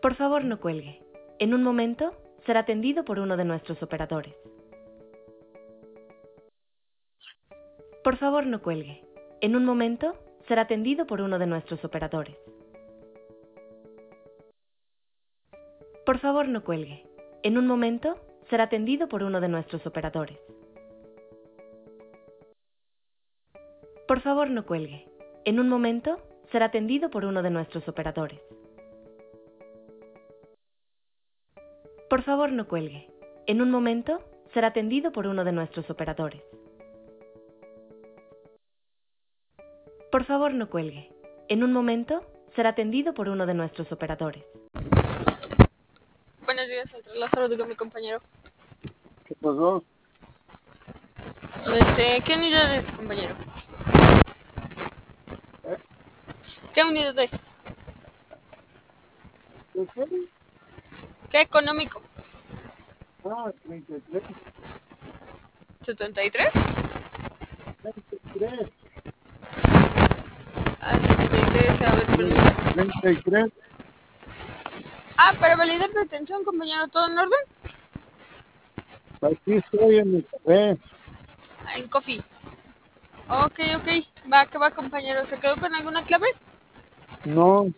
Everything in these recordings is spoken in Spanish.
Por favor, no cuelgue. En un momento será atendido por uno de nuestros operadores. Por favor, no cuelgue. En un momento será atendido por uno de nuestros operadores. Por favor, no cuelgue. En un momento será atendido por uno de nuestros operadores. Por favor, no cuelgue. En un momento será atendido por uno de nuestros operadores. Por favor, no cuelgue. En un momento será atendido por uno de nuestros operadores. Por favor, no cuelgue. En un momento será atendido por uno de nuestros operadores. Buenos días, entre Lázaro, digo mi compañero. ¿Qué pasó? ¿Qué unidad es, compañero? ¿Qué unidad es? ¿Qué qué? ¿Qué económico? Ah, 33. ¿73? 33. Ah, 73, a ver, permítame. 33. Ah, para validar detención, compañero, ¿todo en orden? Aquí estoy en mi café. Ah, en coffee. Ok, va, que va, compañero. ¿Se quedó con alguna clave? No,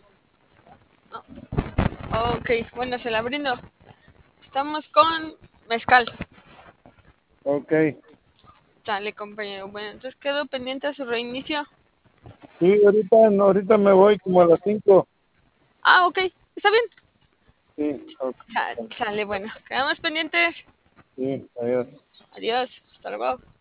Ok, bueno, se la brindo. Estamos con mezcal. ok. Dale, compañero. Bueno, entonces quedo pendiente a su reinicio. Sí, ahorita me voy como a las 5. Ah, ok, está bien. Sí, ok. Sale, bueno. Quedamos pendientes. Sí, adiós. Adiós. Hasta luego.